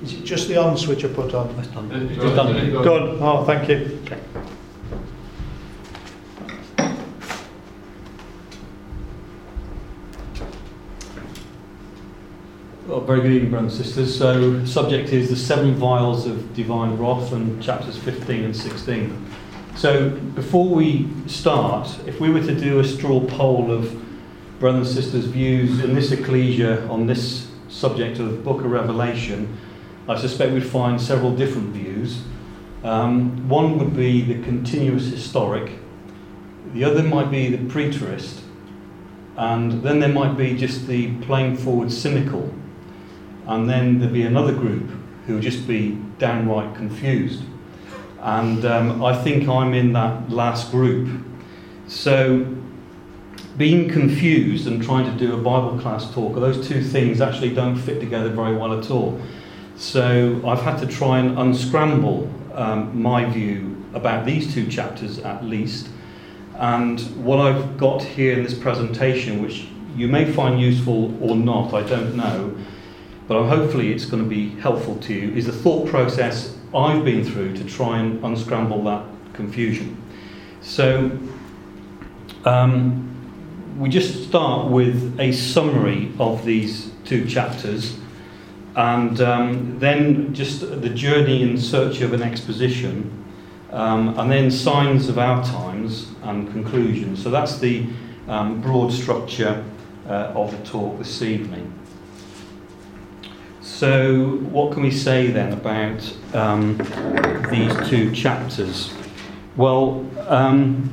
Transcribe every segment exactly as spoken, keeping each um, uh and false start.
Is it just the on switch I put on? It's done. It's It's done. done. Done. Oh, thank you. Okay. Well, very good evening, brothers and sisters. So, subject is the seven vials of divine wrath, and chapters fifteen and sixteen. So, before we start, if we were to do a straw poll of brothers and sisters' views in this ecclesia on this subject of the Book of Revelation, I suspect we'd find several different views. Um, one would be the continuous historic, the other might be the preterist, and then there might be just the plain forward cynical, and then there'd be another group who would just be downright confused. And um, I think I'm in that last group. So being confused and trying to do a Bible class talk, those two things actually don't fit together very well at all. So I've had to try and unscramble um, my view about these two chapters at least. And what I've got here in this presentation, which you may find useful or not, I don't know, but hopefully it's going to be helpful to you, is the thought process I've been through to try and unscramble that confusion. So um, we just start with a summary of these two chapters, and um, then just the journey in search of an exposition, um, and then signs of our times and conclusions. So that's the um, broad structure uh, of the talk this evening. So what can we say then about um, these two chapters? Well, um,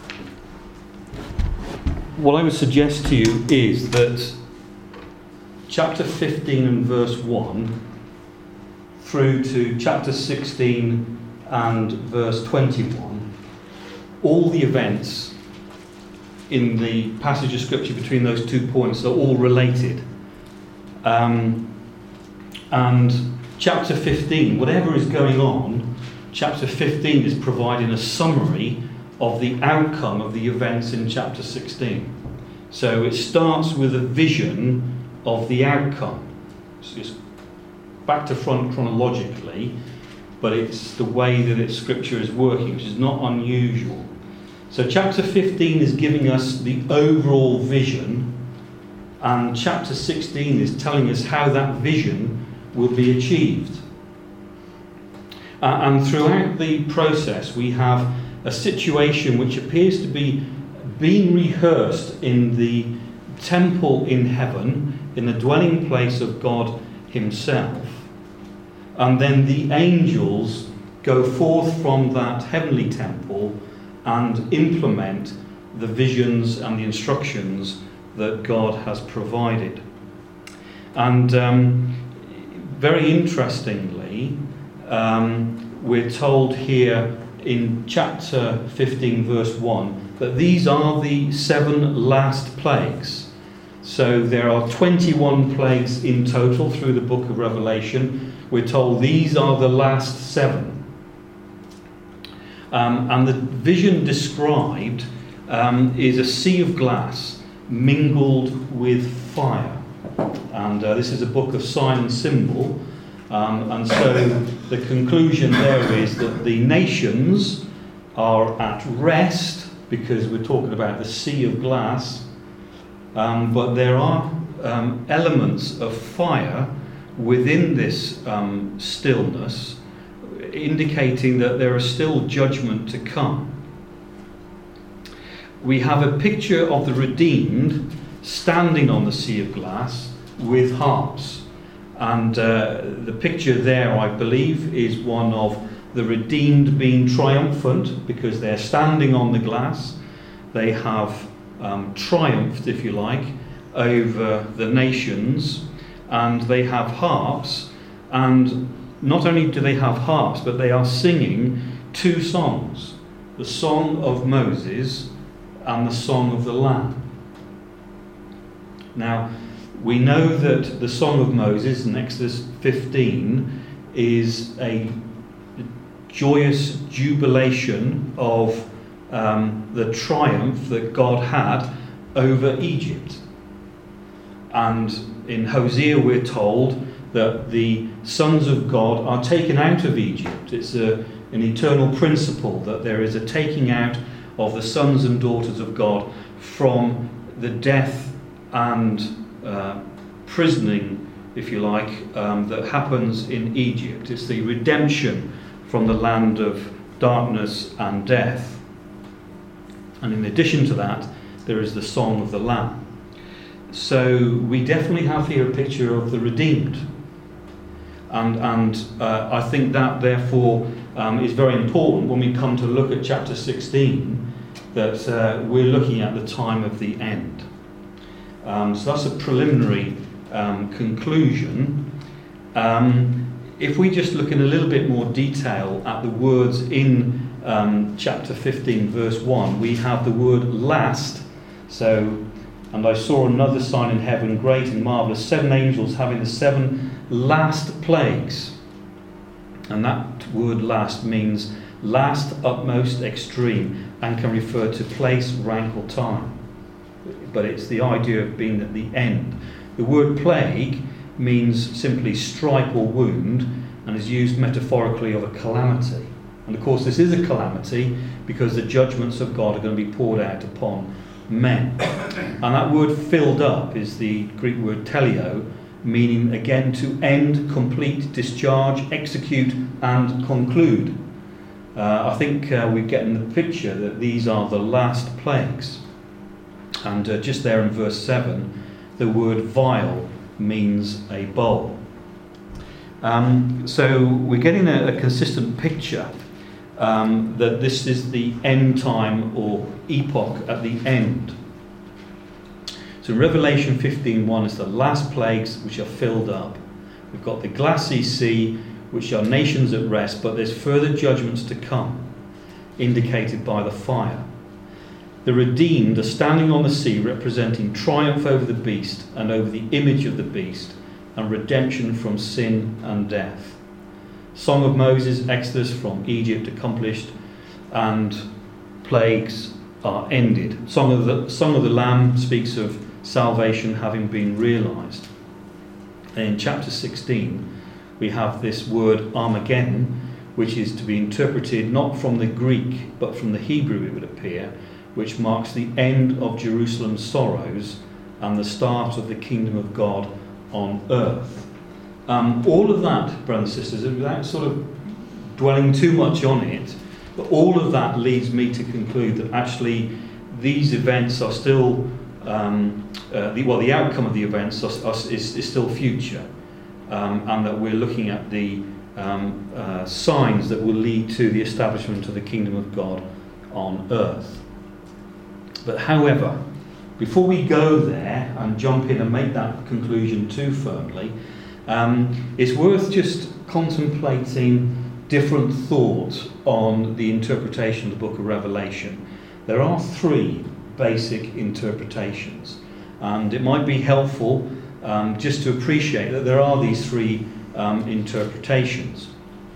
what I would suggest to you is that chapter fifteen and verse one through to chapter sixteen and verse twenty-one, all the events in the passage of scripture between those two points are all related. Um, and chapter fifteen, whatever is going on, chapter fifteen is providing a summary of the outcome of the events in chapter sixteen. So it starts with a vision of the outcome. So it's back to front chronologically, but it's the way that its scripture is working, which is not unusual. So chapter fifteen is giving us the overall vision, and chapter sixteen is telling us how that vision will be achieved. Uh, and throughout the process we have a situation which appears to be being rehearsed in the temple in heaven, in the dwelling place of God himself. And then the angels go forth from that heavenly temple and implement the visions and the instructions that God has provided. And um, very interestingly, um, we're told here in chapter fifteen verse one that these are the seven last plagues. So there are twenty-one plagues in total through the book of Revelation. We're told these are the last seven. Um, and the vision described um, is a sea of glass mingled with fire. And uh, this is a book of sign and symbol. Um, and so the conclusion there is that the nations are at rest because we're talking about the sea of glass. Um, but there are um, elements of fire within this um, stillness, indicating that there is still judgment to come. We have a picture of the redeemed standing on the sea of glass with harps. And uh, the picture there, I believe, is one of the redeemed being triumphant because they're standing on the glass. They have um, triumphed, if you like, over the nations, and they have harps. And not only do they have harps, but they are singing two songs, the Song of Moses and the Song of the Lamb. Now, we know that the Song of Moses in Exodus fifteen is a joyous jubilation of um, the triumph that God had over Egypt. And in Hosea we're told that the sons of God are taken out of Egypt. It's a, an eternal principle that there is a taking out of the sons and daughters of God from the death and uh, prisoning, if you like, um, that happens in Egypt. It's the redemption from the land of darkness and death. And in addition to that, there is the Song of the Lamb. So we definitely have here a picture of the redeemed. And, and uh, I think that therefore um, is very important when we come to look at chapter sixteen, that uh, we're looking at the time of the end. Um, so that's a preliminary um, conclusion. Um, if we just look in a little bit more detail at the words in um, chapter fifteen, verse one, we have the word last. So, and I saw another sign in heaven, great and marvellous, seven angels having the seven last plagues. And that word last means last, utmost, extreme, and can refer to place, rank, or time. But it's the idea of being at the end. The word plague means simply stripe or wound, and is used metaphorically of a calamity. And of course this is a calamity because the judgments of God are going to be poured out upon men. And that word filled up is the Greek word teleo, meaning again to end, complete, discharge, execute, and conclude. Uh, I think uh, we're getting the picture that these are the last plagues. And uh, just there in verse seven, the word vial means a bowl. Um, so we're getting a, a consistent picture um, that this is the end time or epoch at the end. So Revelation fifteen one is the last plagues which are filled up. We've got the glassy sea, which are nations at rest, but there's further judgments to come, indicated by the fire. The redeemed are standing on the sea, representing triumph over the beast and over the image of the beast, and redemption from sin and death. Song of Moses, Exodus from Egypt accomplished, and plagues are ended. Song of the, Song of the Lamb speaks of salvation having been realised. And in chapter sixteen, we have this word Armageddon, which is to be interpreted not from the Greek, but from the Hebrew, it would appear, which marks the end of Jerusalem's sorrows and the start of the kingdom of God on earth. Um, all of that, brothers and sisters, without sort of dwelling too much on it, but all of that leads me to conclude that actually these events are still, um, uh, the, well, the outcome of the events are, are, is, is still future, um, and that we're looking at the um, uh, signs that will lead to the establishment of the kingdom of God on earth. But however, before we go there and jump in and make that conclusion too firmly, um, it's worth just contemplating different thoughts on the interpretation of the book of Revelation. There are three basic interpretations, and it might be helpful um, just to appreciate that there are these three um, interpretations.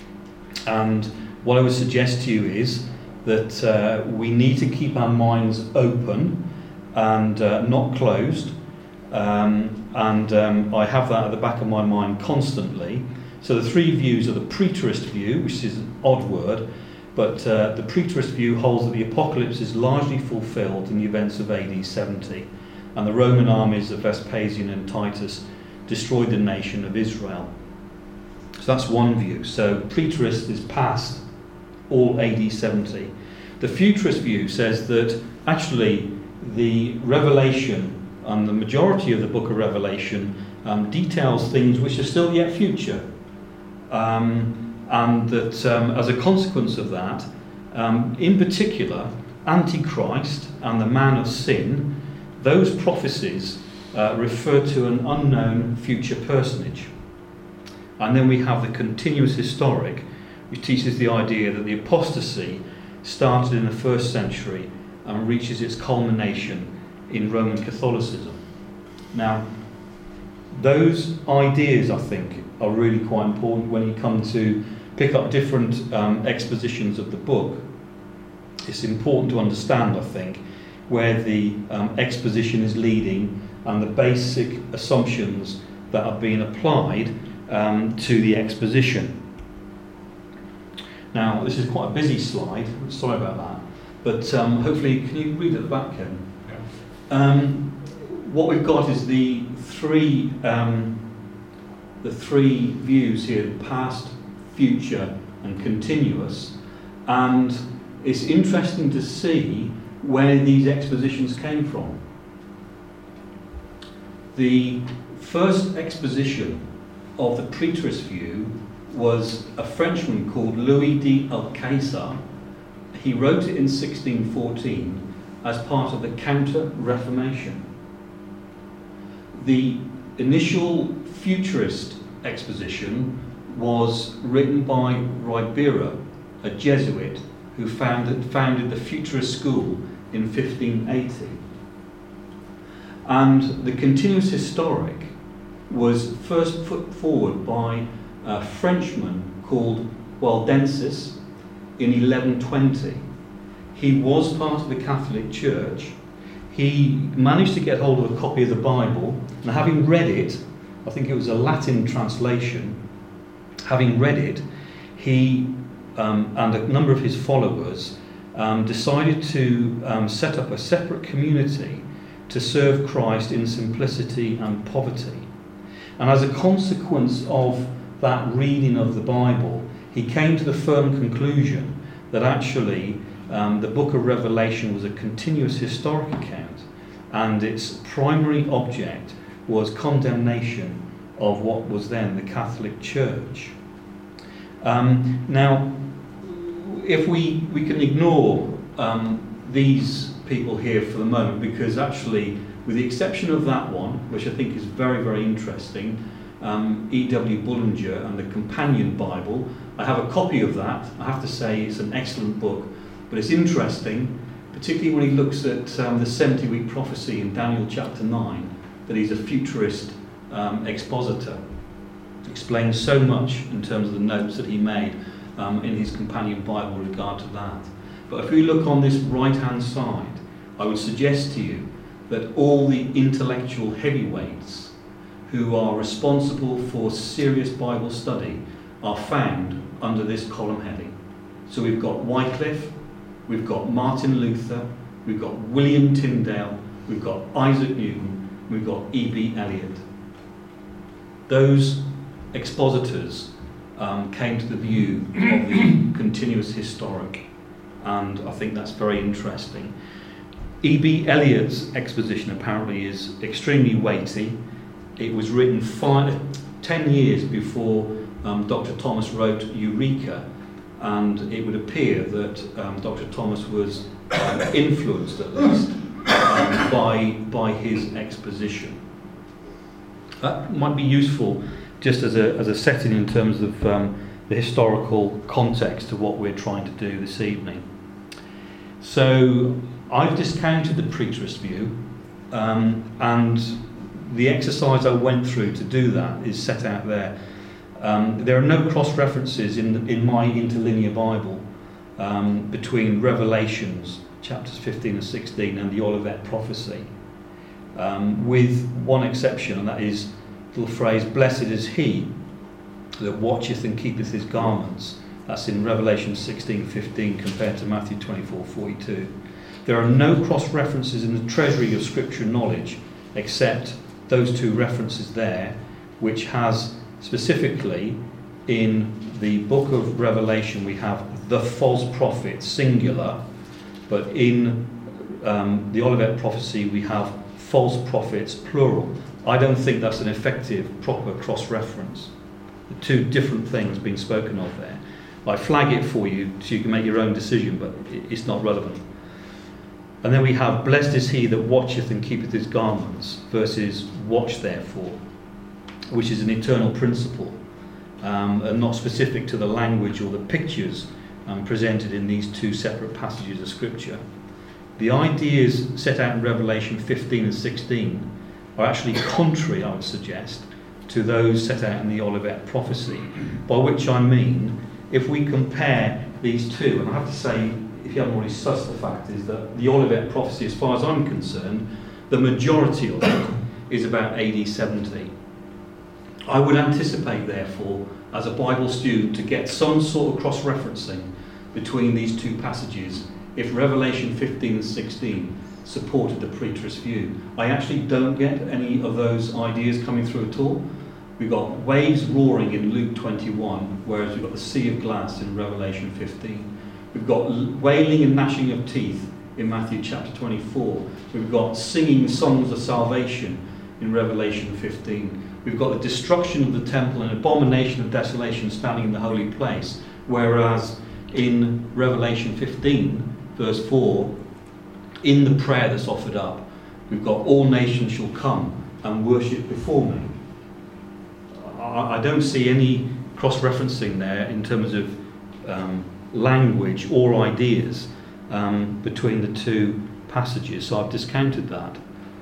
And what I would suggest to you is that uh, we need to keep our minds open and uh, not closed. Um, and um, I have that at the back of my mind constantly. So the three views are the preterist view, which is an odd word, but uh, the preterist view holds that the apocalypse is largely fulfilled in the events of A D seventy, and the Roman armies of Vespasian and Titus destroyed the nation of Israel. So that's one view. So preterist is past all A D seventy. The futurist view says that actually the Revelation and the majority of the book of Revelation um, details things which are still yet future. Um, and that um, as a consequence of that, um, in particular, Antichrist and the man of sin, those prophecies uh, refer to an unknown future personage. And then we have the continuous historic, which teaches the idea that the apostasy started in the first century and reaches its culmination in Roman Catholicism. Now, those ideas, I think, are really quite important when you come to pick up different um, expositions of the book. It's important to understand, I think, where the um, exposition is leading and the basic assumptions that are being applied um, to the exposition. Now, this is quite a busy slide, sorry about that, but um, hopefully, can you read at the back, Ken? Yeah. Um, what we've got is the three, um, the three views here, past, future and continuous, and it's interesting to see where these expositions came from. The first exposition of the preterist view was a Frenchman called Louis de Alcázar. He wrote it in sixteen fourteen as part of the Counter-Reformation. The initial futurist exposition was written by Ribera, a Jesuit, who founded, founded the Futurist School in fifteen eighty. And the continuous historic was first put forward by a Frenchman called Waldensis in eleven twenty. He was part of the Catholic Church. He managed to get hold of a copy of the Bible, and having read it, I think it was a Latin translation, having read it, he um, and a number of his followers um, decided to um, set up a separate community to serve Christ in simplicity and poverty. And as a consequence of that reading of the Bible, he came to the firm conclusion that actually um, the book of Revelation was a continuous historic account, and its primary object was condemnation of what was then the Catholic Church. Um, now, if we, we can ignore um, these people here for the moment, because actually, with the exception of that one, which I think is very, very interesting, um, E W Bullinger and the Companion Bible, I have a copy of that. I have to say it's an excellent book, but it's interesting, particularly when he looks at um, the seventy-week prophecy in Daniel chapter nine, that he's a futurist um, expositor. Explains so much in terms of the notes that he made um, in his Companion Bible with regard to that. But if we look on this right-hand side, I would suggest to you that all the intellectual heavyweights who are responsible for serious Bible study are found under this column heading. So we've got Wycliffe, we've got Martin Luther, we've got William Tyndale, we've got Isaac Newton, we've got E B Eliot. Those expositors um, came to the view of the continuous historic, and I think that's very interesting. E B Eliot's exposition apparently is extremely weighty. It was written five, ten years before um, Doctor Thomas wrote Eureka, and it would appear that um, Doctor Thomas was um, influenced at least um, by, by his exposition. That might be useful just as a, as a setting in terms of um, the historical context of what we're trying to do this evening. So I've discounted the preterist view, um, and the exercise I went through to do that is set out there. Um, there are no cross-references in, in my interlinear Bible um, between Revelations, chapters fifteen and sixteen, and the Olivet prophecy, um, with one exception, and that is the little phrase, "Blessed is he that watcheth and keepeth his garments." That's in Revelation sixteen fifteen compared to Matthew twenty-four forty-two. There are no cross-references in the treasury of Scripture knowledge except those two references there, which has specifically in the book of Revelation we have the false prophet, singular, but in um, the Olivet prophecy we have false prophets, plural. I don't think that's an effective, proper cross-reference. The two different things being spoken of there. I flag it for you so you can make your own decision, but it's not relevant. And then we have, "Blessed is he that watcheth and keepeth his garments," versus "watch therefore," which is an eternal principle, um, and not specific to the language or the pictures um, presented in these two separate passages of Scripture. The ideas set out in Revelation fifteen and sixteen are actually contrary, I would suggest, to those set out in the Olivet prophecy, by which I mean, if we compare these two, and I have to say, if you haven't already sussed the fact, is that the Olivet prophecy, as far as I'm concerned, the majority of it is about A D seventy. I would anticipate, therefore, as a Bible student, to get some sort of cross-referencing between these two passages if Revelation fifteen and sixteen supported the preterist view. I actually don't get any of those ideas coming through at all. We've got waves roaring in Luke twenty-one, whereas we've got the sea of glass in Revelation fifteen. We've got wailing and gnashing of teeth in Matthew chapter twenty-four. We've got singing songs of salvation in Revelation fifteen. We've got the destruction of the temple and abomination of desolation standing in the holy place, whereas in Revelation fifteen, verse four, in the prayer that's offered up, we've got all nations shall come and worship before me. I, I don't see any cross-referencing there in terms of um, language or ideas um, between the two passages, so I've discounted that.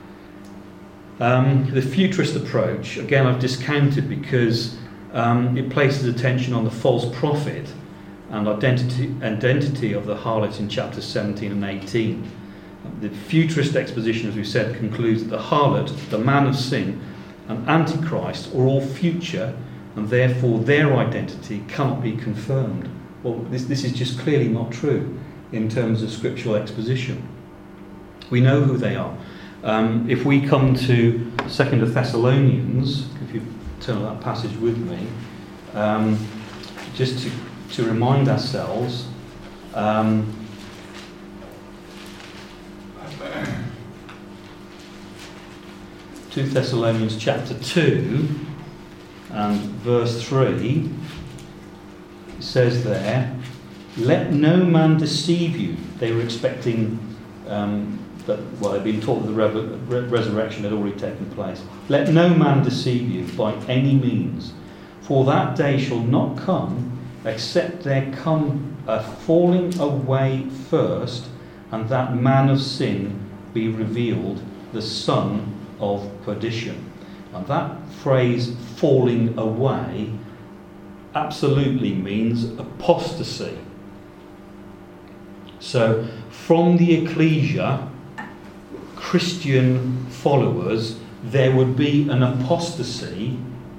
Um, the futurist approach, again, I've discounted because um, it places attention on the false prophet and identity, identity of the harlot in chapters seventeen and eighteen. The futurist exposition, as we said, concludes that the harlot, the man of sin, and Antichrist are all future, and therefore their identity cannot be confirmed. Well, this, this is just clearly not true in terms of scriptural exposition. We know who they are. Um, if we come to Second Thessalonians, if you turn to that passage with me, um, just to, to remind ourselves, um, two Thessalonians chapter two and verse three, it says there, let no man deceive you. They were expecting um, that, well, they'd been taught that the re- resurrection had already taken place. Let no man deceive you by any means, for that day shall not come except there come a falling away first, and that man of sin be revealed, the son of perdition. And that phrase, falling away, absolutely means apostasy. So, from the ecclesia, Christian followers, there would be an apostasy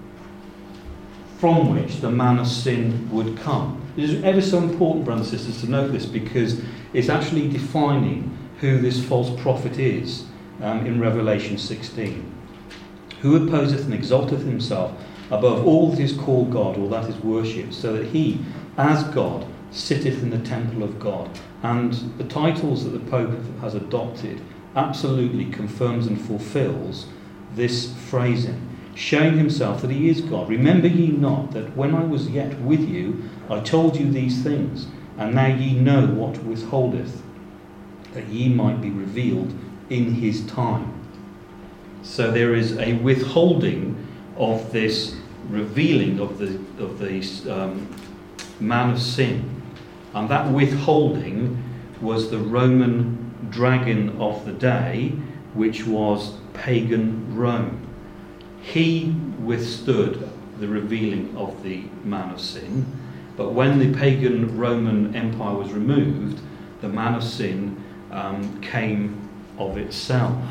from which the man of sin would come. It is ever so important, brothers and sisters, to note this, because it's actually defining who this false prophet is um, in Revelation sixteen. Who opposeth and exalteth himself above all that is called God, or that is worshipped, so that he, as God, sitteth in the temple of God. And the titles that the Pope has adopted absolutely confirms and fulfills this phrasing, showing himself that he is God. Remember ye not that when I was yet with you, I told you these things, and now ye know what withholdeth, that ye might be revealed in his time. So there is a withholding of this revealing of the of the um, man of sin, and that withholding was the Roman dragon of the day, which was pagan Rome. He withstood the revealing of the man of sin, but when the pagan Roman Empire was removed, the man of sin um, came of itself.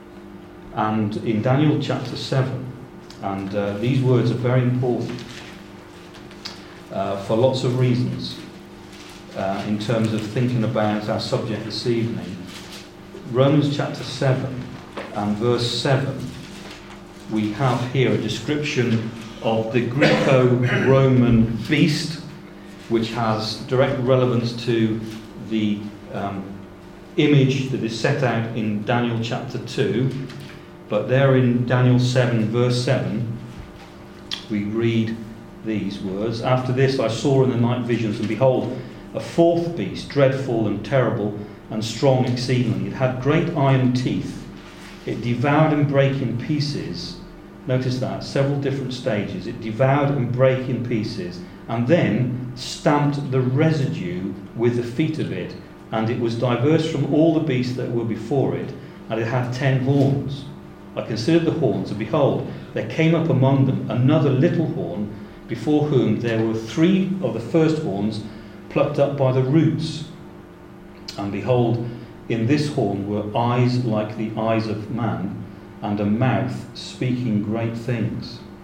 And in Daniel chapter seven, and uh, these words are very important uh, for lots of reasons uh, in terms of thinking about our subject this evening. Romans chapter seven and verse seven, we have here a description of the Greco-Roman beast, which has direct relevance to the um, image that is set out in Daniel chapter two. But there in Daniel seven, verse seven, we read these words. After this I saw in the night visions, and behold, a fourth beast, dreadful and terrible and strong exceedingly. It had great iron teeth. It devoured and brake in pieces. Notice that, several different stages. It devoured and brake in pieces, and then stamped the residue with the feet of it. And it was diverse from all the beasts that were before it, and it had ten horns. I considered the horns, and behold, there came up among them another little horn, before whom there were three of the first horns plucked up by the roots. And behold, in this horn were eyes like the eyes of man, and a mouth speaking great things.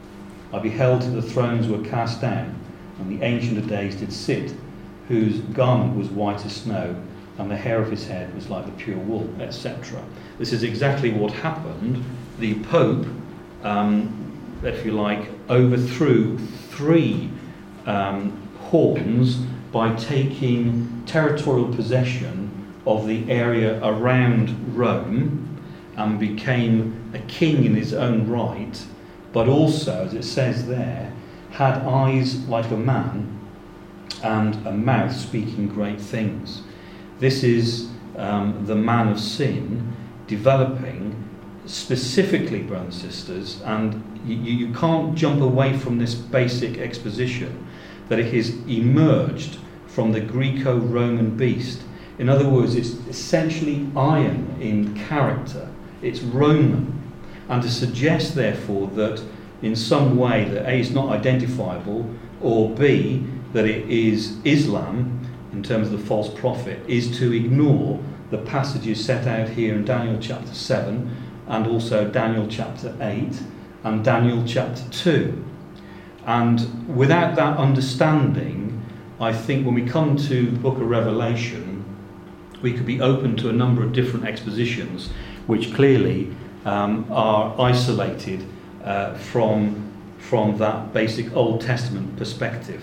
I beheld till the thrones were cast down, and the Ancient of Days did sit, whose garment was white as snow, and the hair of his head was like the pure wool, et cetera. This is exactly what happened. The Pope, um, if you like, overthrew three um, horns by taking territorial possession of the area around Rome, and became a king in his own right, but also, as it says there, had eyes like a man and a mouth speaking great things. This is um, the man of sin developing specifically, brothers and sisters, and you, you can't jump away from this basic exposition that it has emerged from the Greco-Roman beast. In other words, it's essentially iron in character. It's Roman. And to suggest, therefore, that in some way that A is not identifiable, or B, that it is Islam, in terms of the false prophet, is to ignore the passages set out here in Daniel chapter seven, and also Daniel chapter eight, and Daniel chapter two. And without that understanding, I think when we come to the book of Revelation, we could be open to a number of different expositions, which clearly um, are isolated uh, from, from that basic Old Testament perspective.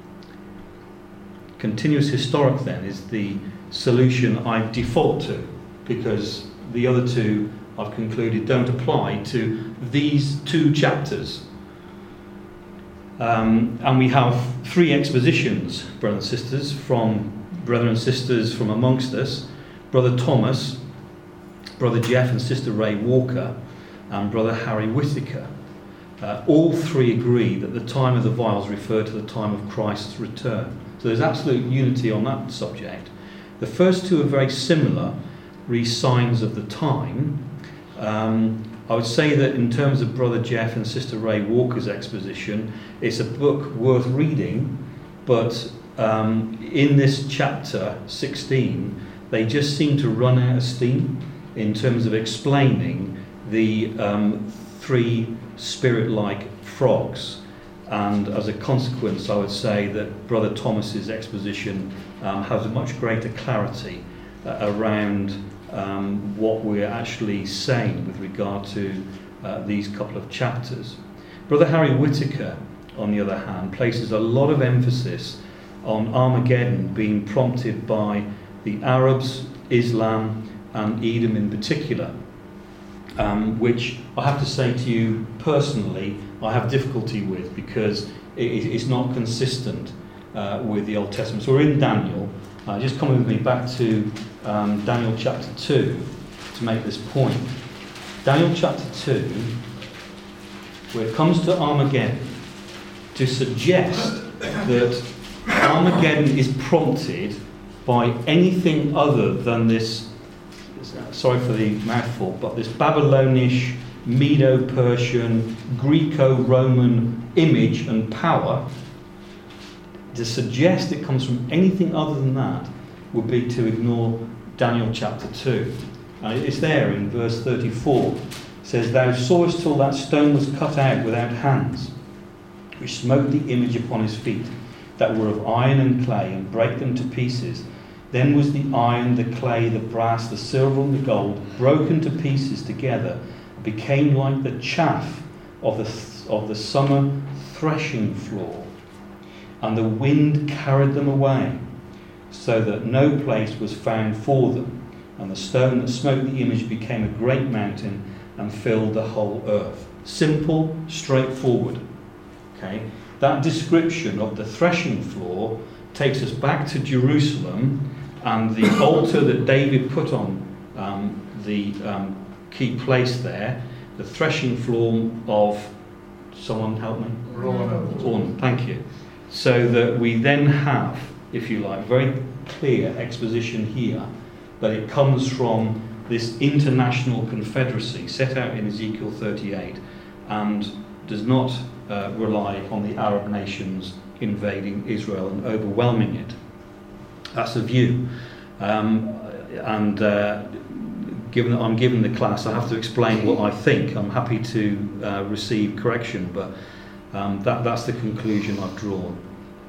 Continuous historic, then, is the solution I default to, because the other two, I've concluded, don't apply to these two chapters. Um, and we have three expositions, brothers and sisters, from brethren and sisters from amongst us, Brother Thomas, Brother Jeff and Sister Ray Walker, and Brother Harry Whittaker. Uh, all three agree that the time of the vials refer to the time of Christ's return. So there's absolute unity on that subject. The first two are very similar, re signs of the time. Um, I would say that in terms of Brother Jeff and Sister Ray Walker's exposition, it's a book worth reading, but um, in this chapter sixteen, they just seem to run out of steam in terms of explaining the um, three spirit-like frogs. And as a consequence, I would say that Brother Thomas's exposition um, has a much greater clarity uh, around um, what we're actually saying with regard to uh, these couple of chapters. Brother Harry Whittaker, on the other hand, places a lot of emphasis on Armageddon being prompted by the Arabs, Islam, and Edom in particular, um, which I have to say to you personally, I have difficulty with, because it, it's not consistent uh, with the Old Testament. So we're in Daniel. Uh, just come with me back to um, Daniel chapter two to make this point. Daniel chapter two, where it comes to Armageddon, to suggest that Armageddon is prompted by anything other than this, sorry for the mouthful, but this Babylonish, Medo-Persian, Greco-Roman image and power, to suggest it comes from anything other than that would be to ignore Daniel chapter two. And it's there in verse thirty-four. It says, "Thou sawest till that stone was cut out without hands, which smote the image upon his feet, that were of iron and clay, and brake them to pieces. Then was the iron, the clay, the brass, the silver, and the gold broken to pieces together, and became like the chaff of the th- of the summer threshing floor. And the wind carried them away, so that no place was found for them. And the stone that smote the image became a great mountain and filled the whole earth." Simple, straightforward. Okay, that description of the threshing floor takes us back to Jerusalem and the altar that David put on um, the um, key place there, the threshing floor of, someone help me? Ornan, thank you. So that we then have, if you like, very clear exposition here that it comes from this international confederacy set out in Ezekiel thirty-eight and does not uh, rely on the Arab nations invading Israel and overwhelming it. That's a view. Um, and uh, given that I'm given the class, I have to explain what I think. I'm happy to uh, receive correction, but Um, that, that's the conclusion I've drawn.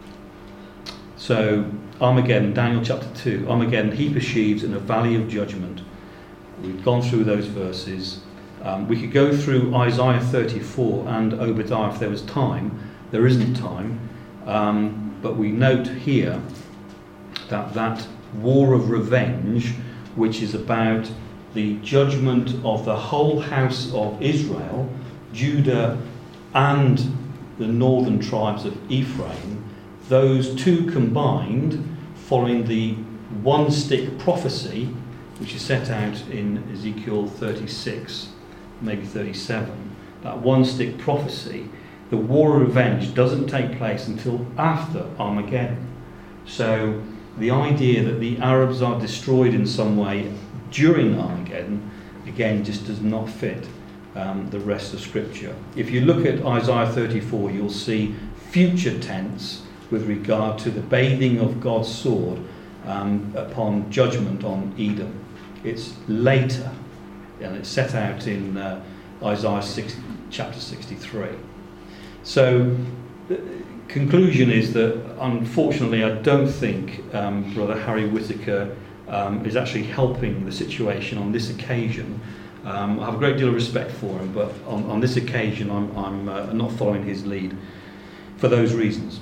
So, Armageddon, Daniel chapter two, Armageddon, heap of sheaves in a valley of judgment. We've gone through those verses. Um, we could go through Isaiah thirty-four and Obadiah if there was time. There isn't time. Um, but we note here that that war of revenge, which is about the judgment of the whole house of Israel, Judah and the northern tribes of Ephraim, those two combined, following the one-stick prophecy, which is set out in Ezekiel thirty-six, maybe thirty-seven, that one-stick prophecy, the war of revenge doesn't take place until after Armageddon. So the idea that the Arabs are destroyed in some way during Armageddon, again, just does not fit um, the rest of Scripture. If you look at Isaiah thirty-four, you'll see future tense with regard to the bathing of God's sword um, upon judgment on Edom. It's later, and it's set out in uh, Isaiah six, chapter sixty-three. So the conclusion is that, unfortunately, I don't think um, Brother Harry Whittaker um, is actually helping the situation on this occasion. Um, I have a great deal of respect for him, but on, on this occasion I'm, I'm uh, not following his lead for those reasons.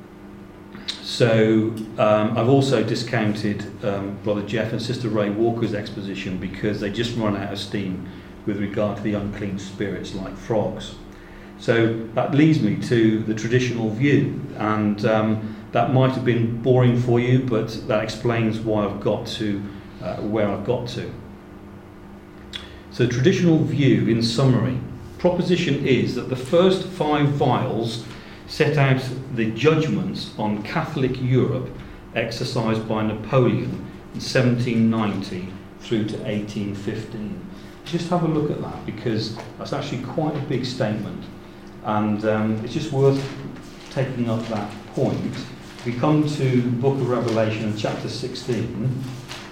So um, I've also discounted um, Brother Jeff and Sister Ray Walker's exposition because they just run out of steam with regard to the unclean spirits like frogs. So that leads me to the traditional view, and um, that might have been boring for you, but that explains why I've got to uh, where I've got to. So traditional view, in summary, proposition is that the first five vials set out the judgments on Catholic Europe exercised by Napoleon in seventeen ninety through to eighteen fifteen. Just have a look at that, because that's actually quite a big statement, and um, it's just worth taking up that point. We come to the book of Revelation, chapter sixteen.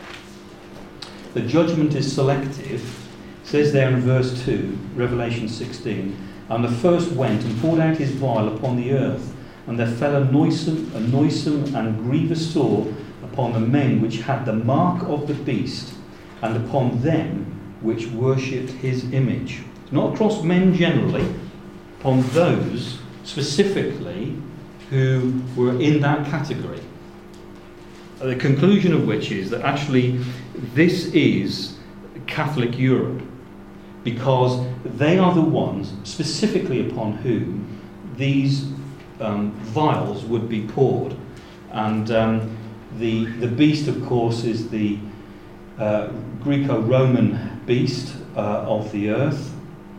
The judgment is selective. It says there in verse two, Revelation sixteen, and the first went and poured out his vial upon the earth, and there fell a noisome, a noisome and grievous sore upon the men which had the mark of the beast, and upon them which worshipped his image. Not across men generally, upon those specifically who were in that category. The conclusion of which is that actually this is Catholic Europe, because they are the ones specifically upon whom these um, vials would be poured. And um, the, the beast, of course, is the uh, Greco-Roman beast uh, of the earth,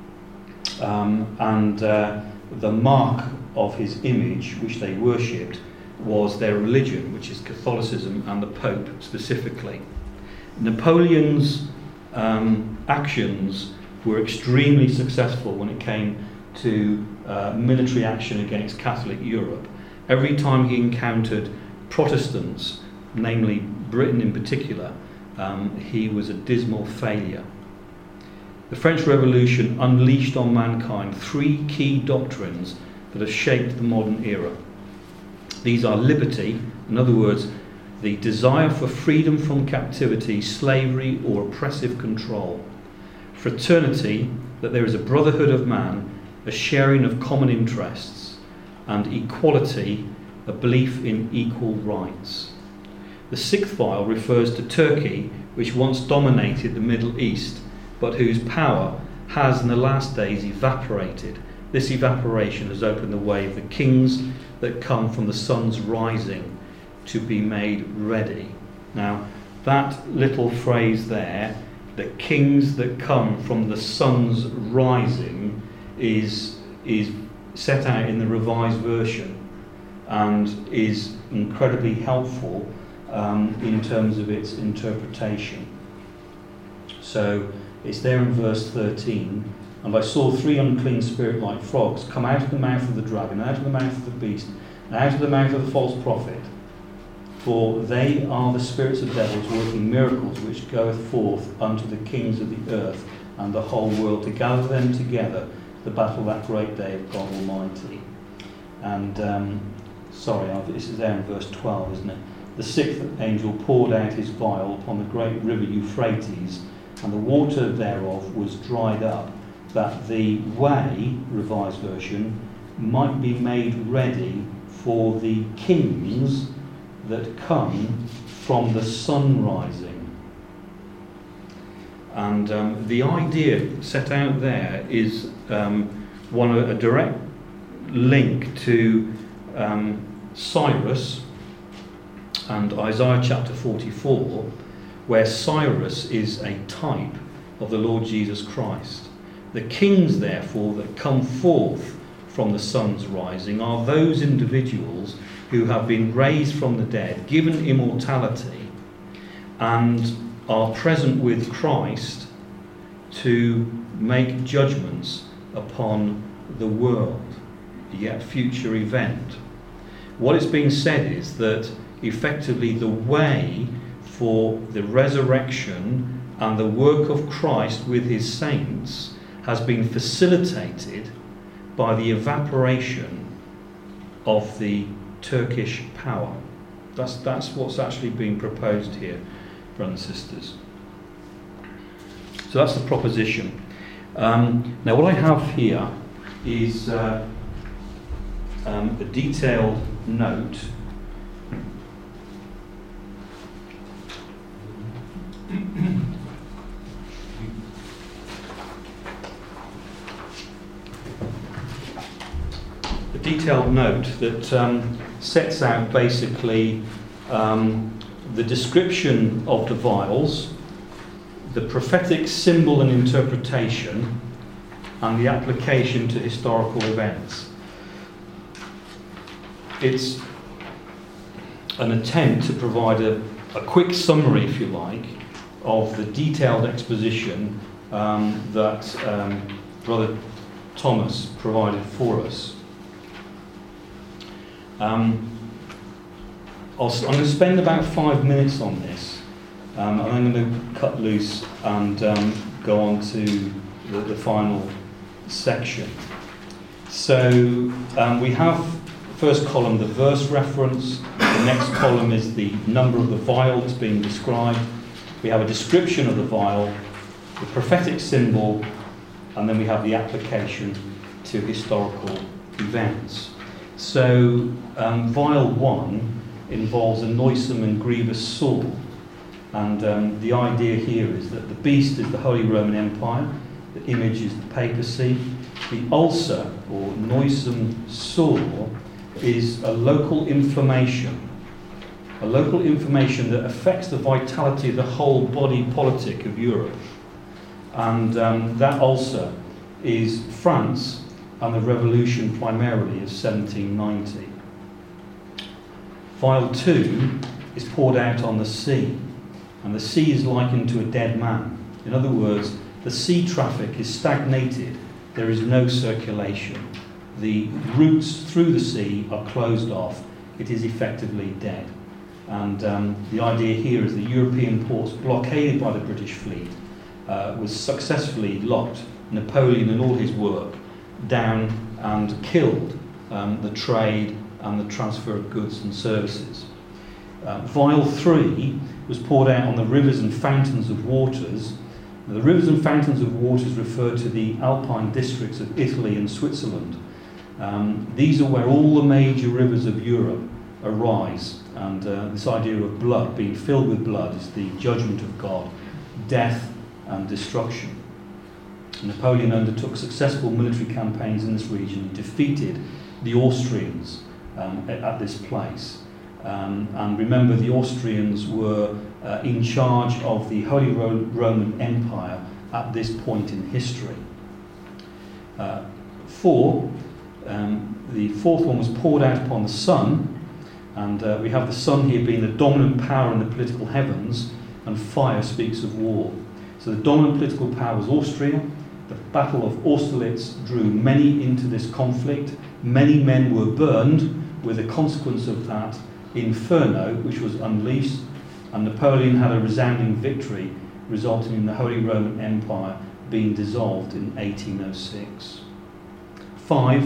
um, and uh, the mark of his image, which they worshipped, was their religion, which is Catholicism, and the Pope specifically. Napoleon's um, actions were extremely successful when it came to uh, military action against Catholic Europe. Every time he encountered Protestants, namely Britain in particular, um, he was a dismal failure. The French Revolution unleashed on mankind three key doctrines that have shaped the modern era. These are liberty, in other words, the desire for freedom from captivity, slavery, or oppressive control. Fraternity, that there is a brotherhood of man, a sharing of common interests. And equality, a belief in equal rights. The sixth vial refers to Turkey, which once dominated the Middle East, but whose power has in the last days evaporated. This evaporation has opened the way of the kings that come from the sun's rising to be made ready. Now, that little phrase there, the kings that come from the sun's rising, is, is set out in the Revised Version and is incredibly helpful um, in terms of its interpretation. So it's there in verse thirteen. And I saw three unclean spirit-like frogs come out of the mouth of the dragon, out of the mouth of the beast, and out of the mouth of the false prophet. For they are the spirits of devils working miracles, which goeth forth unto the kings of the earth and the whole world, to gather them together to the battle of that great day of God Almighty. And, um, sorry, I've, this is there in verse twelve, isn't it? The sixth angel poured out his vial upon the great river Euphrates, and the water thereof was dried up, that the way, Revised Version, might be made ready for the kings that come from the sun rising. And um, the idea set out there is um, one a direct link to um, Cyrus and Isaiah chapter forty-four, where Cyrus is a type of the Lord Jesus Christ. The kings, therefore, that come forth from the sun's rising are those individuals who have been raised from the dead, given immortality, and are present with Christ to make judgments upon the world, yet future event. What is being said is that effectively the way for the resurrection and the work of Christ with his saints has been facilitated by the evaporation of the Turkish power. That's, that's what's actually being proposed here, brothers and sisters. So that's the proposition. Um, now what I have here is uh, um, a detailed note a detailed note that um, sets out basically um, the description of the vials, the prophetic symbol and interpretation, and the application to historical events. It's an attempt to provide a, a quick summary, if you like, of the detailed exposition um, that um, Brother Thomas provided for us. Um, I'll, I'm going to spend about five minutes on this, um, and I'm going to cut loose and um, go on to the, the final section. So um, we have the first column, the verse reference. The next column is the number of the vials being described. We have a description of the vial, the prophetic symbol, and then we have the application to historical events. So um, vial one involves a noisome and grievous sore, and um, the idea here is that the beast is the Holy Roman Empire, the image is the papacy. The ulcer, or noisome sore, is a local inflammation, a local inflammation that affects the vitality of the whole body politic of Europe. And um, that ulcer is France and the revolution primarily of seventeen ninety. Vial two is poured out on the sea, and the sea is likened to a dead man. In other words, the sea traffic is stagnated, there is no circulation. The routes through the sea are closed off, it is effectively dead. And um, the idea here is the European ports blockaded by the British fleet uh, was successfully locked, Napoleon and all his work, down and killed um, the trade and the transfer of goods and services. Uh, vial three was poured out on the rivers and fountains of waters. Now, the rivers and fountains of waters refer to the Alpine districts of Italy and Switzerland. Um, these are where all the major rivers of Europe arise, and uh, this idea of blood, being filled with blood, is the judgment of God, death and destruction. Napoleon undertook successful military campaigns in this region and defeated the Austrians um, at, at this place. Um, and remember, the Austrians were uh, in charge of the Holy Ro- Roman Empire at this point in history. Uh, four, um, the fourth one was poured out upon the sun, and uh, we have the sun here being the dominant power in the political heavens, and fire speaks of war. So the dominant political power was Austria. The Battle of Austerlitz drew many into this conflict. Many men were burned, with a consequence of that inferno, which was unleashed, and Napoleon had a resounding victory, resulting in the Holy Roman Empire being dissolved in eighteen oh six. Five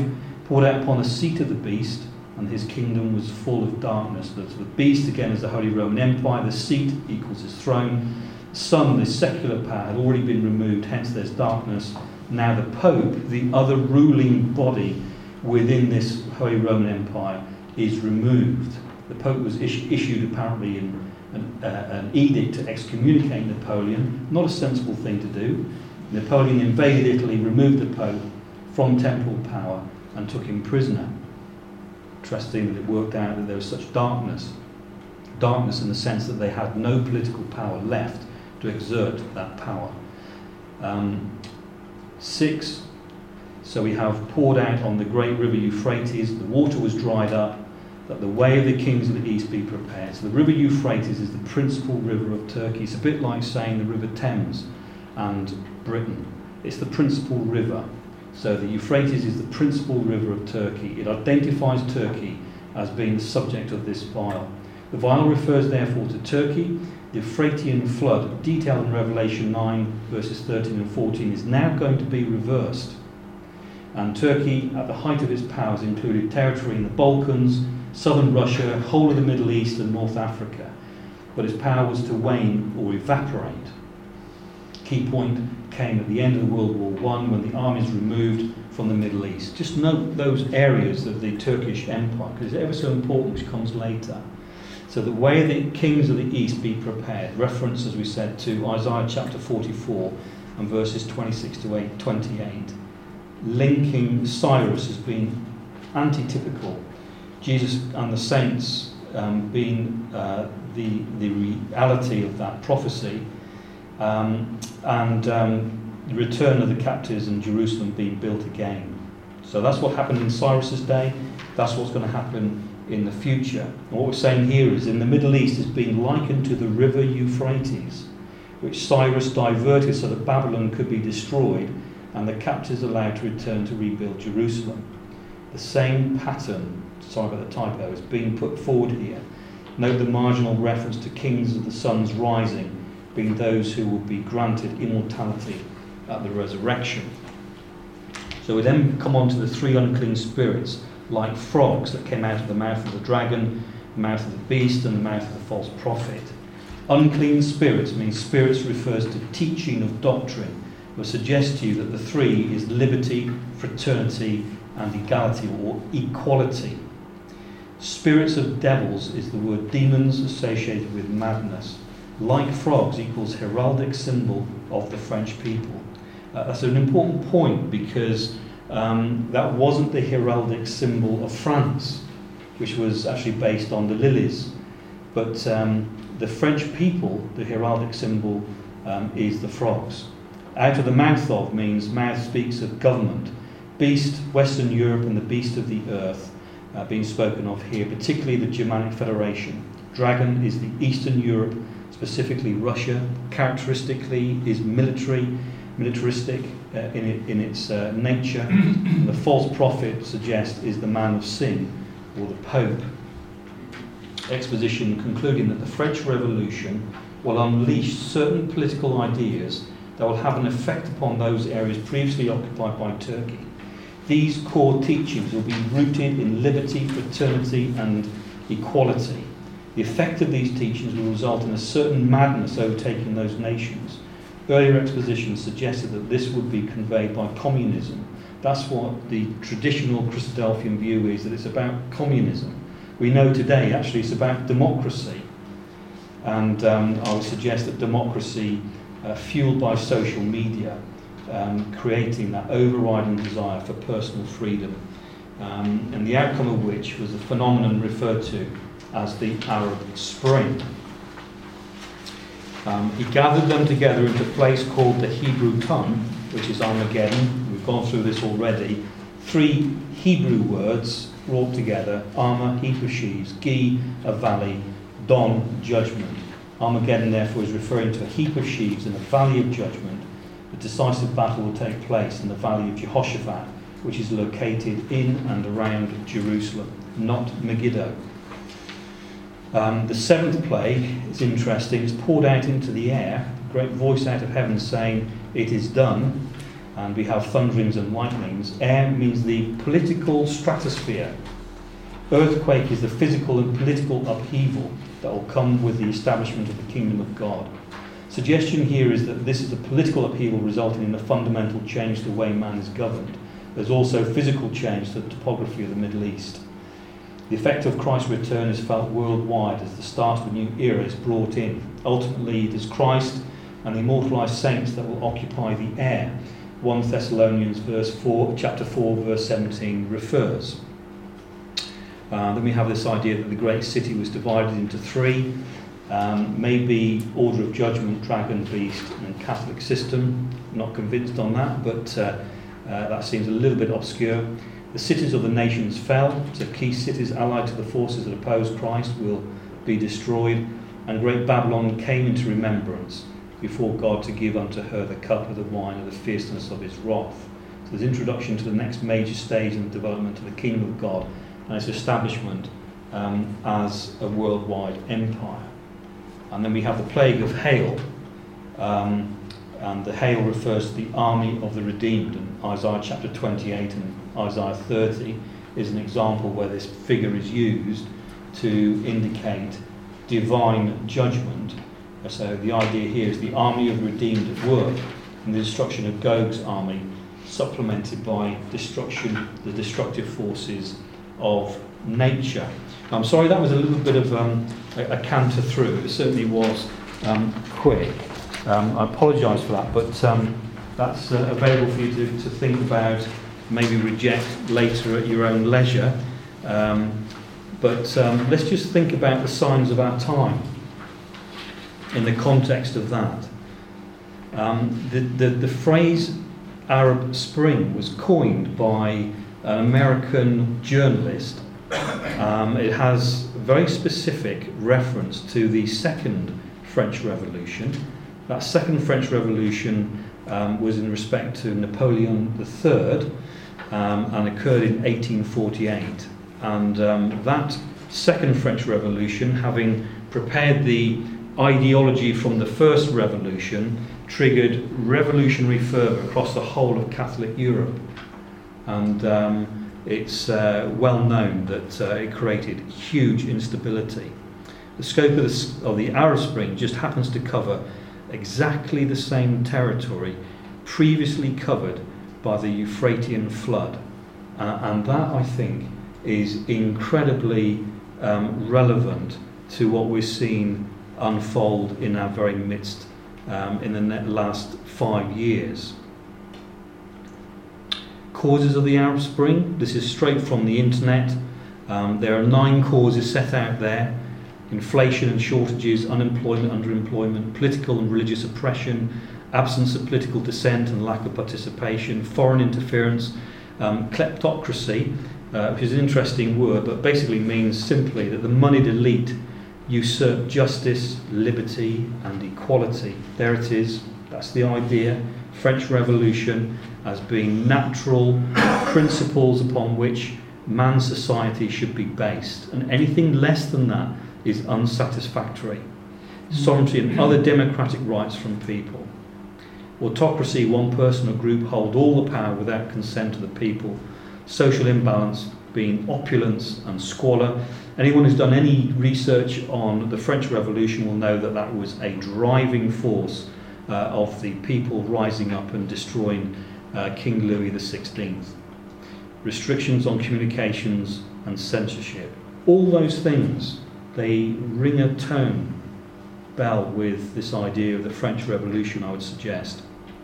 poured out upon the seat of the beast, and his kingdom was full of darkness. The, the beast, again, is the Holy Roman Empire. The seat equals his throne. The sun, this secular power, had already been removed, hence there's darkness. Now the Pope, the other ruling body within this Holy Roman Empire, is removed. The Pope was is- issued apparently in an, uh, an edict to excommunicate Napoleon. Not a sensible thing to do. Napoleon invaded Italy, removed the Pope from temporal power, and took him prisoner. Interesting that it worked out that there was such darkness. Darkness in the sense that they had no political power left to exert that power. Um, six, so we have poured out on the great river Euphrates, the water was dried up, that the way of the kings of the east be prepared. So the river Euphrates is the principal river of Turkey. It's a bit like saying the river Thames and Britain. It's the principal river. So the Euphrates is the principal river of Turkey. It identifies Turkey as being the subject of this vial. The vial refers therefore to Turkey. The Euphratian flood, detailed in Revelation nine, verses thirteen and fourteen, is now going to be reversed. And Turkey, at the height of its powers, included territory in the Balkans, southern Russia, whole of the Middle East and North Africa. But its power was to wane or evaporate. Key point came at the end of World War One when the armies removed from the Middle East. Just note those areas of the Turkish Empire, because it's ever so important, which comes later. So the way the kings of the East be prepared, reference, as we said, to Isaiah chapter forty-four and verses twenty-six to twenty-eight, linking Cyrus as being antitypical, Jesus and the saints um, being uh, the, the reality of that prophecy, um, and um, the return of the captives and Jerusalem being built again. So that's what happened in Cyrus's day, that's what's going to happen in the future. And what we're saying here is in the Middle East is being likened to the river Euphrates, which Cyrus diverted so that Babylon could be destroyed and the captives allowed to return to rebuild Jerusalem. The same pattern, sorry about the typo, is being put forward here. Note the marginal reference to kings of the sun's rising being those who will be granted immortality at the resurrection. So we then come on to the three unclean spirits, like frogs that came out of the mouth of the dragon, the mouth of the beast, and the mouth of the false prophet. Unclean spirits means spirits refers to teaching of doctrine. Will suggest to you that the three is liberty, fraternity, and equality or equality. Spirits of devils is the word demons associated with madness. Like frogs equals heraldic symbol of the French people. Uh, that's an important point because um, that wasn't the heraldic symbol of France, which was actually based on the lilies. But um, the French people, the heraldic symbol um, is the frogs. Out of the mouth of means mouth speaks of government. Beast, Western Europe and the beast of the earth uh, being spoken of here, particularly the Germanic Federation. Dragon is the Eastern Europe, specifically Russia. Characteristically is military, militaristic uh, in, it, in its uh, nature. The false prophet suggests is the man of sin or the Pope. Exposition concluding that the French Revolution will unleash certain political ideas that will have an effect upon those areas previously occupied by Turkey. These core teachings will be rooted in liberty, fraternity and equality. The effect of these teachings will result in a certain madness overtaking those nations. Earlier expositions suggested that this would be conveyed by communism. That's what the traditional Christadelphian view is, that it's about communism. We know today actually it's about democracy. And um, I would suggest that democracy Uh, fueled by social media, um, creating that overriding desire for personal freedom, um, and the outcome of which was the phenomenon referred to as the Arab Spring. Um, he gathered them together into a place called the Hebrew tongue, which is Armageddon. We've gone through this already. Three Hebrew words brought together: Arma, heap of sheaves; Gi, a valley; Don, judgment. Armageddon, therefore, is referring to a heap of sheaves in a valley of judgment. The decisive battle will take place in the valley of Jehoshaphat, which is located in and around Jerusalem, not Megiddo. Um, the seventh plague is interesting. It's poured out into the air, a great voice out of heaven saying, "It is done." and we have thunderings and lightnings. Air means the political stratosphere. Earthquake is the physical and political upheaval that will come with the establishment of the kingdom of God. Suggestion here is that this is a political upheaval resulting in a fundamental change to the way man is governed. There's also physical change to the topography of the Middle East. The effect of Christ's return is felt worldwide as the start of a new era is brought in. Ultimately, it is Christ and the immortalized saints that will occupy the air. First Thessalonians verse four, chapter four, verse seventeen refers. Uh, then we have this idea that the great city was divided into three. Um, maybe order of judgment, dragon, beast, and Catholic system. Not convinced on that, but uh, uh, that seems a little bit obscure. The cities of the nations fell, so key cities allied to the forces that opposed Christ will be destroyed, and great Babylon came into remembrance before God to give unto her the cup of the wine of the fierceness of his wrath. So there's introduction to the next major stage in the development of the kingdom of God and its establishment um, as a worldwide empire. And then we have the plague of hail, um, and the hail refers to the army of the redeemed. And Isaiah chapter twenty-eight and Isaiah thirty is an example where this figure is used to indicate divine judgment. So the idea here is the army of the redeemed at work, and the destruction of Gog's army, supplemented by destruction, the destructive forces of nature. I'm sorry, that was a little bit of um, a, a canter through. It certainly was um, quick. Um, I apologise for that, but um, that's uh, available for you to, to think about, maybe reject later at your own leisure. Um, but um, let's just think about the signs of our time in the context of that. Um, the, the, the phrase Arab Spring was coined by an American journalist. Um, it has very specific reference to the Second French Revolution. That Second French Revolution um, was in respect to Napoleon the Third um, and occurred in eighteen forty-eight. And um, that Second French Revolution, having prepared the ideology from the First Revolution, triggered revolutionary fervour across the whole of Catholic Europe. And um, it's uh, well known that uh, it created huge instability. The scope of the, of the Arab Spring just happens to cover exactly the same territory previously covered by the Euphratian flood. Uh, and that, I think, is incredibly um, relevant to what we're seeing unfold in our very midst um, in the last five years. Causes of the Arab Spring. This is straight from the internet. Um, there are nine causes set out there: inflation and shortages, unemployment, underemployment, political and religious oppression, absence of political dissent and lack of participation, foreign interference, um, kleptocracy, uh, which is an interesting word, but basically means simply that the moneyed elite usurp justice, liberty and equality. There it is. That's the idea. French Revolution as being natural principles upon which man's society should be based, and anything less than that is unsatisfactory. Sovereignty and other democratic rights from people. Autocracy, one person or group hold all the power without consent of the people. Social imbalance being opulence and squalor. Anyone who's done any research on the French Revolution will know that that was a driving force uh, of the people rising up and destroying uh, King Louis the sixteenth. Restrictions on communications and censorship. All those things, they ring a tone bell with this idea of the French Revolution, I would suggest.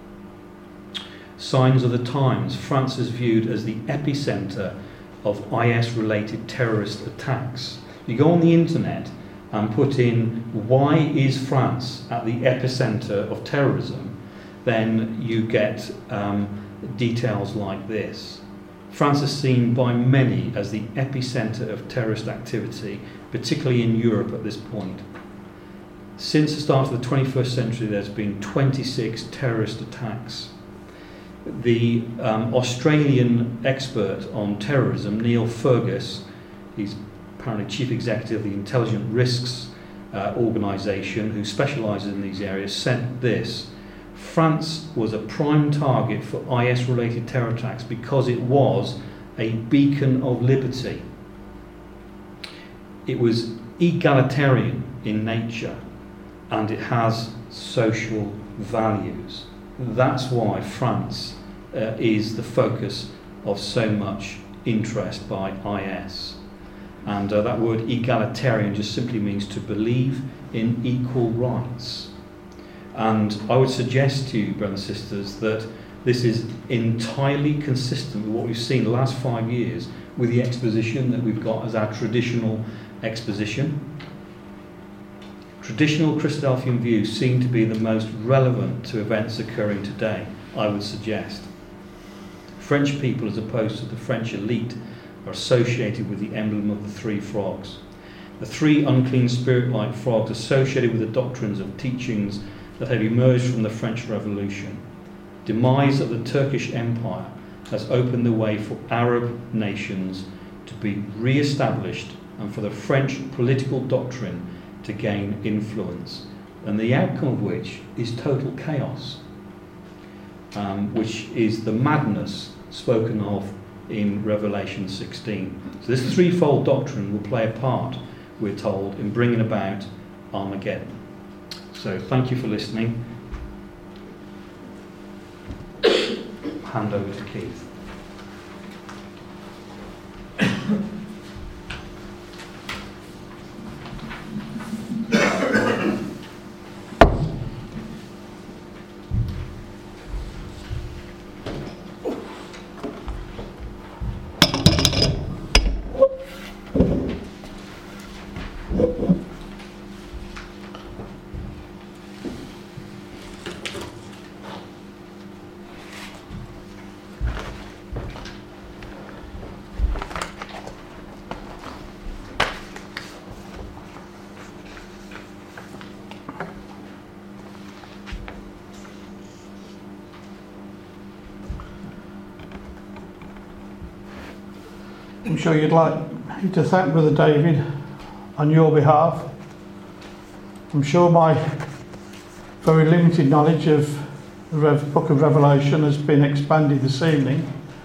Signs of the times. France is viewed as the epicenter of I S-related terrorist attacks. You go on the internet and put in why is France at the epicenter of terrorism, then you get um, details like this. France is seen by many as the epicenter of terrorist activity, particularly in Europe at this point. Since the start of the twenty-first century, there's been twenty-six terrorist attacks. The um, Australian expert on terrorism, Neil Fergus, he's apparently chief executive of the Intelligent Risks uh, Organisation, who specialises in these areas, said this: France was a prime target for I S-related terror attacks because it was a beacon of liberty. It was egalitarian in nature, and it has social values. That's why France uh, is the focus of so much interest by I S. And uh, that word egalitarian just simply means to believe in equal rights. And I would suggest to you, brothers and sisters, that this is entirely consistent with what we've seen the last five years with the exposition that we've got as our traditional exposition. Traditional Christadelphian views seem to be the most relevant to events occurring today, I would suggest. French people, as opposed to the French elite, are associated with the emblem of the three frogs. The three unclean spirit-like frogs associated with the doctrines of teachings that have emerged from the French Revolution. Demise of the Turkish Empire has opened the way for Arab nations to be re-established and for the French political doctrine to gain influence, and the outcome of which is total chaos, um, which is the madness spoken of in Revelation sixteen. So this threefold doctrine will play a part, we're told, in bringing about Armageddon. So thank you for listening. Hand over to Keith. I'm sure you'd like me to thank Brother David on your behalf. I'm sure my very limited knowledge of the Rev- Book of Revelation has been expanded this evening,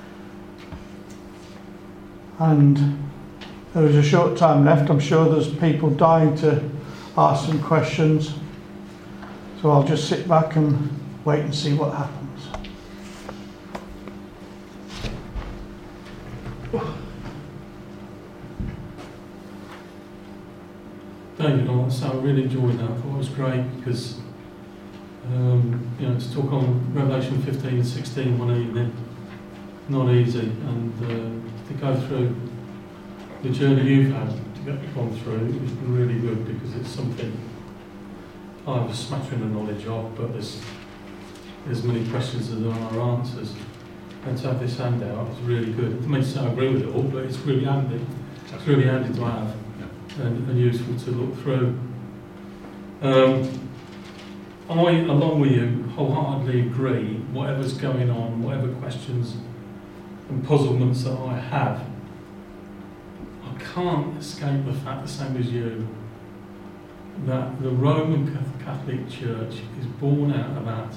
and there is a short time left. I'm sure there's people dying to ask some questions, so I'll just sit back and wait and see what happens. David, I so I really enjoyed that. I thought it was great because, um, you know, to talk on Revelation fifteen and sixteen one evening, not easy, and uh, to go through the journey you've had to get gone through is really good because it's something I have a smattering of knowledge of, but there's there's many questions as there are answers. And to have this handout is really good. It means I agree with it all, but it's really handy. It's really handy to have. And, and useful to look through. Um, I, along with you, wholeheartedly agree, whatever's going on, whatever questions and puzzlements that I have, I can't escape the fact, the same as you, that the Roman Catholic Church is born out of that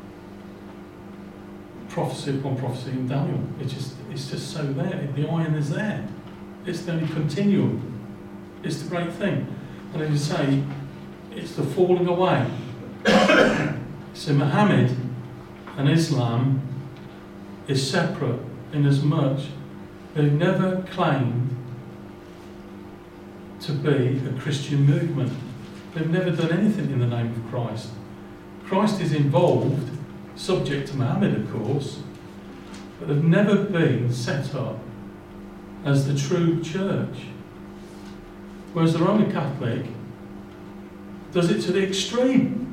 prophecy upon prophecy in Daniel. It's just, it's just so there. The iron is there. It's the only continuum. It's the great thing. And as you say, it's the falling away. So Muhammad and Islam is separate in as much they've never claimed to be a Christian movement. They've never done anything in the name of Christ. Christ is involved, subject to Muhammad of course, but they've never been set up as the true church. Whereas the Roman Catholic does it to the extreme.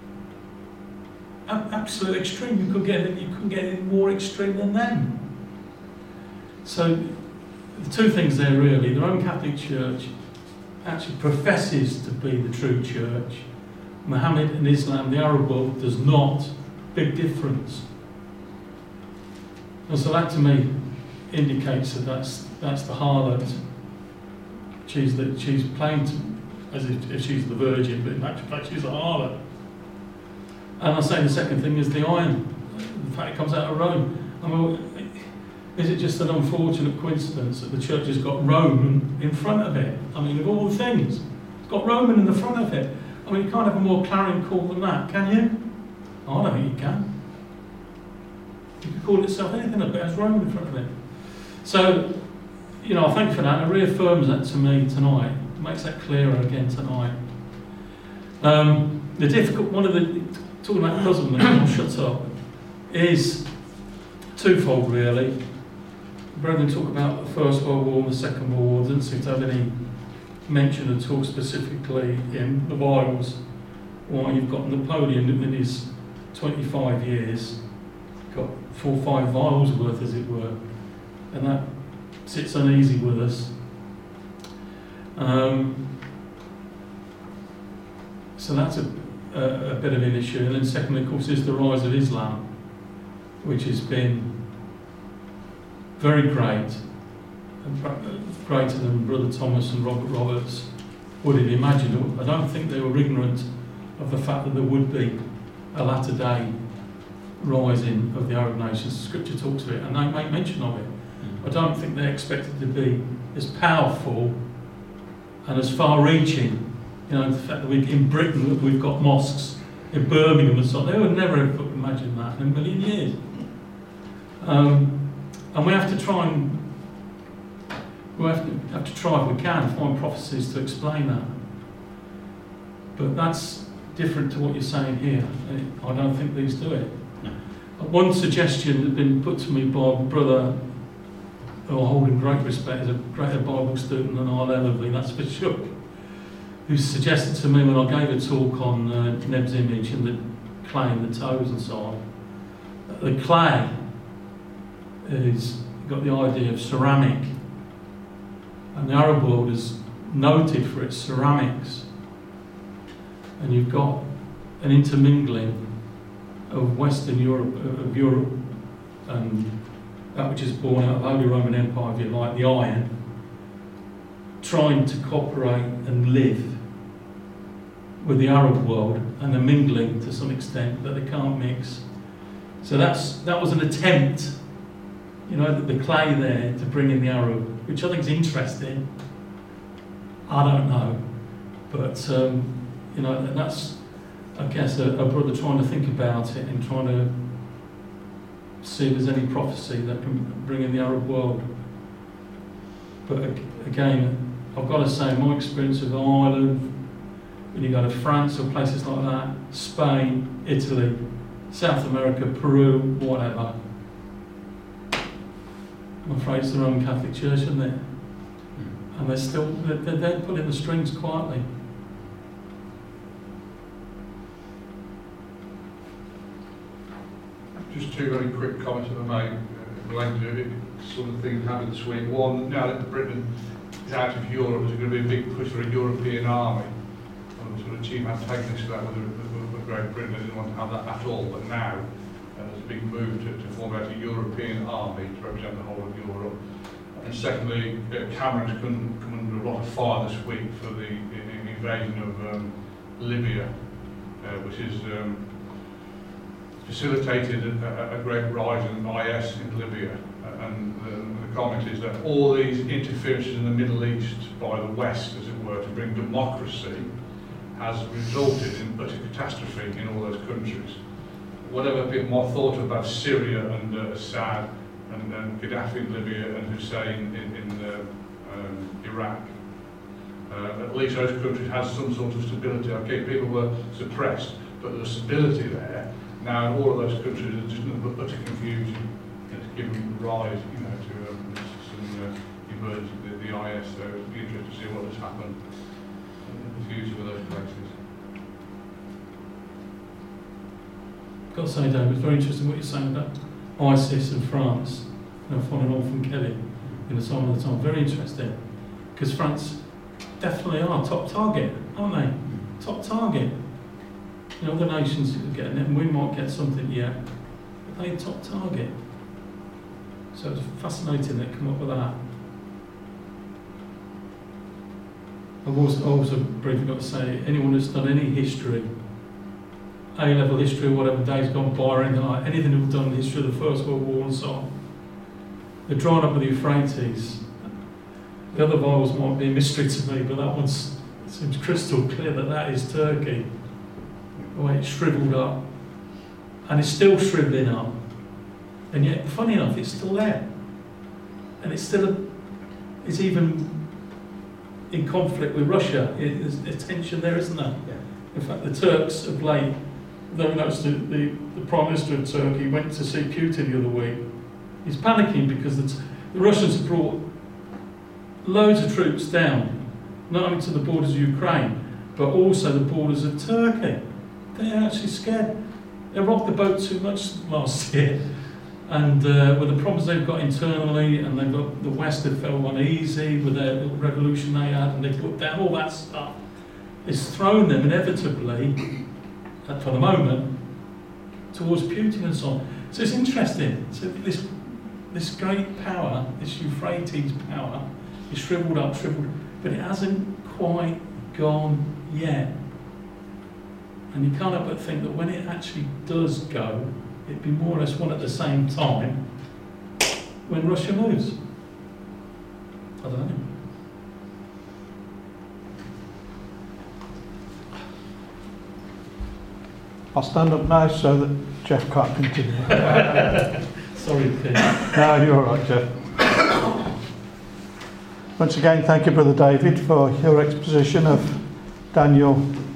A- absolute extreme. You couldn't get it, you couldn't get any more extreme than them. So the two things there really, the Roman Catholic Church actually professes to be the true church. Muhammad and Islam, the Arab world, does not. Big difference. And so that to me indicates that that's, that's the harlot. She's that she's playing to, as if, if she's the virgin, but in actual fact she's a harlot. And I say the second thing is the iron. The fact it comes out of Rome. I mean, is it just an unfortunate coincidence that the church has got Roman in front of it? I mean, of all the things, it's got Roman in the front of it. I mean, you can't have a more clarion call than that, can you? I don't think you can. You could call itself anything, but it has Roman in front of it. So, you know, I thank you for that. It reaffirms that to me tonight. It makes that clearer again tonight. Um, the difficult, one of the, talking about puzzlement, I'll shut up, is twofold really. Brethren talk about the First World War and the Second World War. Doesn't seem to have any mention at all specifically in the Bibles. Why you've got Napoleon in his twenty-five years, got four or five vials worth, as it were, and that sits uneasy with us. Um, so that's a, a, a bit of an issue. And then secondly, of course, is the rise of Islam, which has been very great, greater than Brother Thomas and Robert Roberts would have imagined. I don't think they were ignorant of the fact that there would be a latter day rising of the Arab nations. Scripture talks of it, and they make mention of it. I don't think they expected to be as powerful and as far-reaching. You know, the fact that we in Britain we've got mosques in Birmingham and so on. They would never have imagined that in a million years. Um, and we have to try and we have to have to try if we can find prophecies to explain that. But that's different to what you're saying here. I don't think these do it. One suggestion that's been put to me by a brother who I hold in great respect, is a greater Bible student than I'll ever be, that's for sure, who suggested to me when I gave a talk on uh, Neb's image and the clay and the toes and so on, that the clay is got the idea of ceramic, and the Arab world is noted for its ceramics, and you've got an intermingling of Western Europe, of Europe, and that which is born out of the Holy Roman Empire, if you like, the iron, trying to cooperate and live with the Arab world, and they're mingling to some extent that they can't mix. So that's that was an attempt, you know, the, the clay there to bring in the Arab, which I think is interesting. I don't know, but um, you know, and that's, I guess, a, a brother trying to think about it and trying to see if there's any prophecy that can bring in the Arab world. But again, I've got to say, my experience of Ireland, when you go to France or places like that, Spain, Italy, South America, Peru, whatever, I'm afraid it's the Roman Catholic Church, isn't it? And they're still, they're, they're pulling the strings quietly. Just two very quick comments if I may, uh, related to it, sort of things happened this week. One, now that Britain is out of Europe, there's going to be a big push for a European army. And the sort of chief antagonist of that with, with, with Great Britain, they didn't want to have that at all, but now uh, there's a big move to, to form out a European army to represent the whole of Europe. And secondly, uh, Cameron's come, come under a lot of fire this week for the, the invasion of um, Libya, uh, which is um, facilitated a, a great rise in I S in Libya, and the, the comment is that all these interferences in the Middle East by the West, as it were, to bring democracy, has resulted in utter catastrophe in all those countries. Whatever people might thought about Syria and uh, Assad and, and Gaddafi in Libya and Hussein in, in uh, um, Iraq, uh, at least those countries had some sort of stability. Okay, people were suppressed, but there was stability there. Now, in all of those countries, there's just nothing but utter confusion. It's given rise, you know, to um, some uh, emergence of the, the I S. So it'll be interesting to see what has happened in the future with those places. I've got to say, David, it's very interesting what you're saying about ISIS and France, you know, following on from Kelly in the Psalm of the Time. Very interesting, because France definitely are top target, aren't they? Top target. You know, other nations are getting it, and we might get something yet, but they're top target. So it's fascinating they come up with that. I've also, also briefly got to say, anyone who's done any history A-level history or whatever days gone by or anything like anything we've done in the history of the First World War and so on. The drying up of the Euphrates. The other vials might be a mystery to me, but that one seems crystal clear that that is Turkey. The way it's shriveled up. And it's still shriveling up. And yet, funny enough, it's still there. And it's still, a, it's even in conflict with Russia. It, there's a tension there, isn't there? Yeah. In fact, the Turks of late, though noticed the, the, the Prime Minister of Turkey went to see Putin the other week. He's panicking because the, t the Russians have brought loads of troops down, not only to the borders of Ukraine, but also the borders of Turkey. They're actually scared. They rocked the boat too much last year. And uh, with the problems they've got internally, and they've got the West that felt uneasy with their little revolution they had, and they put down all that stuff, it's thrown them inevitably, uh, for the moment, towards Putin and so on. So it's interesting. So this this great power, this Euphrates power, is shriveled up, shriveled, but it hasn't quite gone yet. And you can't help but think that when it actually does go, it'd be more or less one at the same time when Russia moves. I don't know. I'll stand up now so that Jeff can't continue. Sorry, Pete. No, you're all right, Jeff. Once again, thank you, Brother David, for your exposition of Daniel